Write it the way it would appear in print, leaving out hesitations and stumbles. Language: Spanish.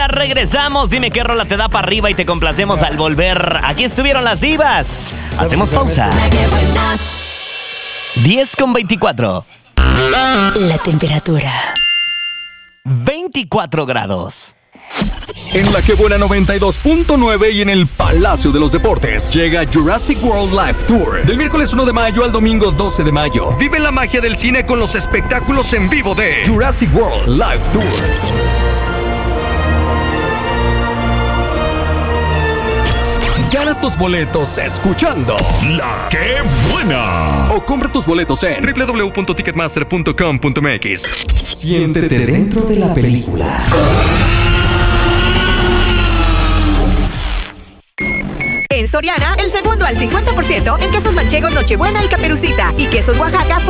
Ahorita regresamos. Dime qué rola te da para arriba y te complacemos al volver. Aquí estuvieron las divas. Hacemos pausa. 10:24. La temperatura. 24 grados. En la que buena 92.9 y en el Palacio de los Deportes llega Jurassic World Live Tour. Del miércoles 1 de mayo al domingo 12 de mayo. Vive la magia del cine con los espectáculos en vivo de Jurassic World Live Tour. Gana tus boletos escuchando La Que Buena. O compra tus boletos en www.ticketmaster.com.mx. Siéntete dentro de la película. En Soriana, el segundo al 50% en quesos manchego, Nochebuena y Caperucita. Y quesos Oaxaca